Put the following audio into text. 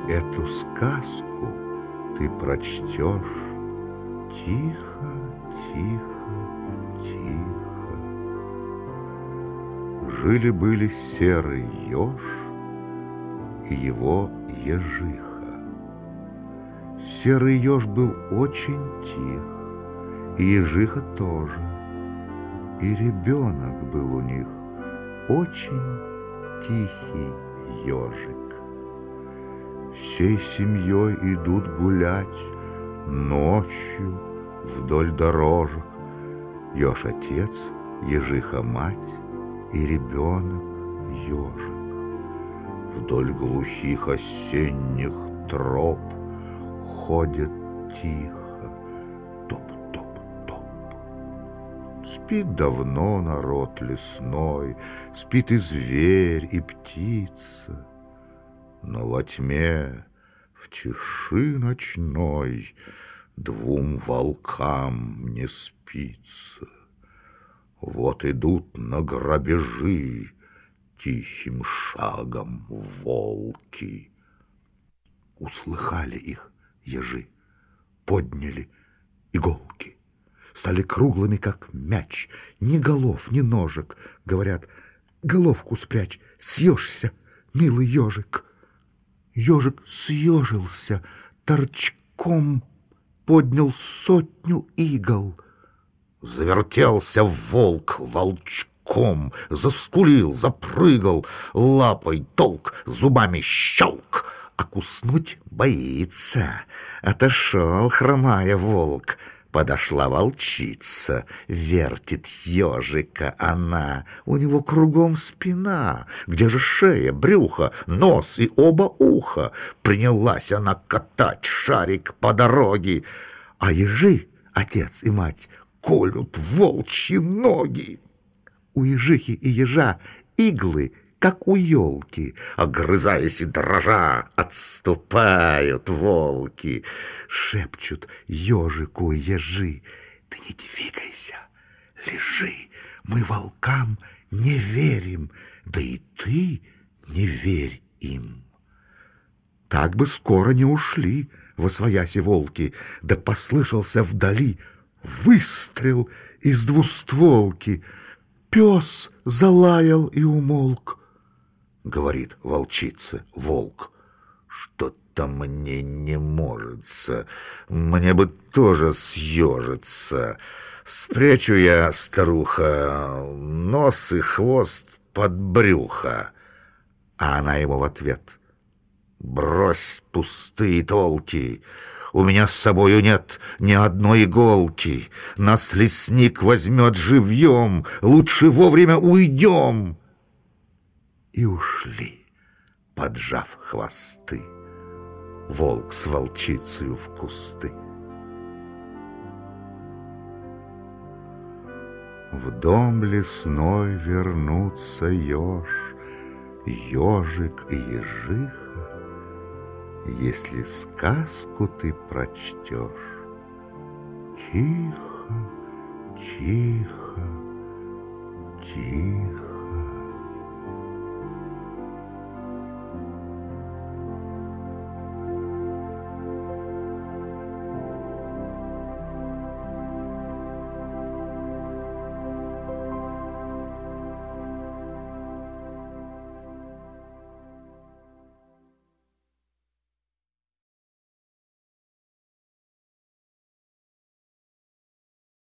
Эту сказку ты прочтешь тихо, тихо, тихо. Жили-были серый еж и его ежиха. Серый еж был очень тих, и ежиха тоже. И ребенок был у них очень тихий ежик. Всей семьей идут гулять ночью вдоль дорожек. Еж отец, ежиха мать и ребенок ежик. Вдоль глухих осенних троп ходят тихо, топ-топ-топ. Спит давно народ лесной, спит и зверь, и птица. Но во тьме, в тиши ночной, двум волкам не спится. Вот идут на грабежи тихим шагом волки. Услыхали их ежи, подняли иголки, стали круглыми, как мяч, ни голов, ни ножек. Говорят: головку спрячь, съешься, милый ежик. Ежик съежился, торчком поднял 100 игл. Завертелся волк волчком, заскулил, запрыгал, лапой толк, зубами щелк, а куснуть боится. Отошел, хромая, волк. Подошла волчица, вертит ежика она. У него кругом спина, где же шея, брюхо, нос и оба уха. Принялась она катать шарик по дороге, а ежи, отец и мать, колют волчьи ноги. У ежихи и ежа иглы, как у елки, огрызаясь и дрожа, отступают волки. Шепчут ежику ежи: ты не двигайся, лежи, мы волкам не верим, да и ты не верь им. Так бы скоро не ушли восвояси волки, да послышался вдали выстрел из двустволки. Пес залаял и умолк. Говорит волчица волк: что-то мне не можется, мне бы тоже съежиться. Спрячу я, старуха, нос и хвост под брюхо. А она ему в ответ: брось пустые толки, у меня с собою нет ни одной иголки. Нас лесник возьмет живьем, лучше вовремя уйдем. И ушли, поджав хвосты, волк с волчицею в кусты. В дом лесной вернутся еж, ежик и ежиха, если сказку ты прочтешь тихо, тихо, тихо.